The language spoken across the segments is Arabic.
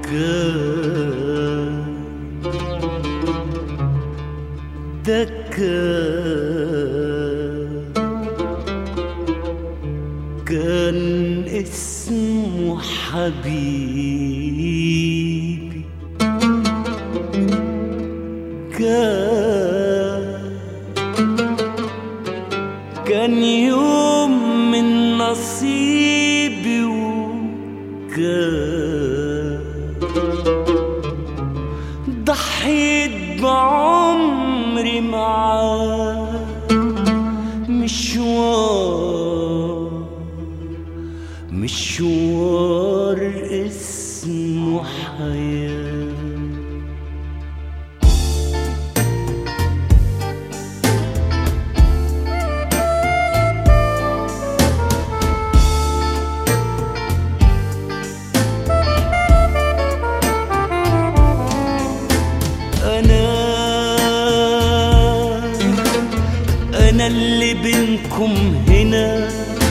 كان اسمه حبيبي، كان يوم من نصيبي، وكان ضحيت بعمري معاه، مشوار اسمه حياة. أنا اللي بينكم هنا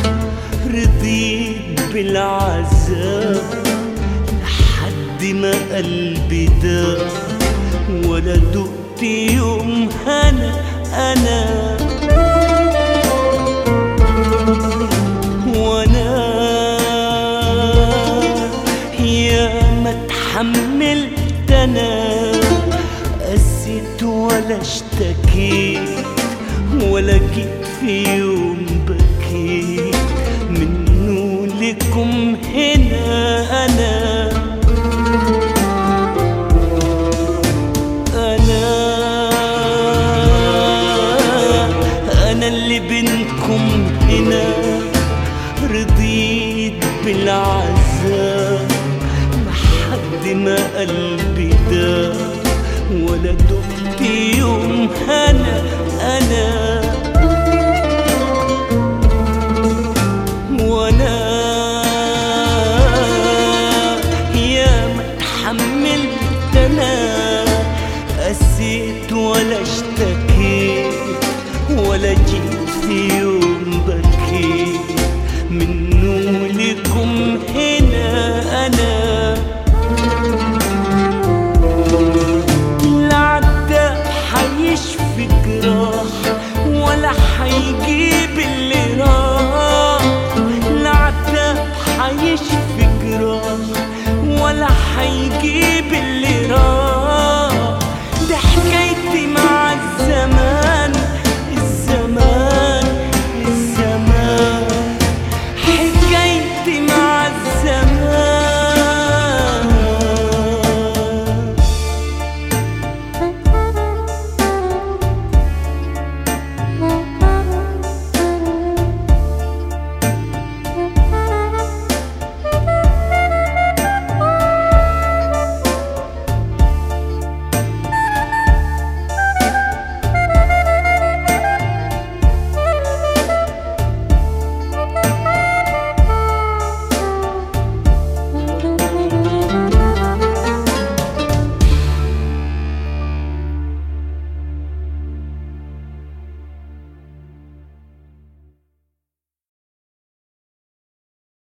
رضيت بالعذاب لحد ما قلبي داق، ولا دقت يوم أنا وأنا يا ما اتحملت أنا، قسيت ولا اشتكيت، ولا جيت في يوم بكيت منه لكم هنا. أنا اللي بينكم هنا رضيت بالعذاب لحد ما قلبي داق، ولا دقت يوم أنا وأنا يا ما اتحملت أنا، قسيت ولا اشتكيت، ولا جيت في يوم بكيت منه لكم هنا. حيشفي جراح ولا حيجيب اللي راح، العتاب حيشفي جراح ولا حيجيب اللي راح.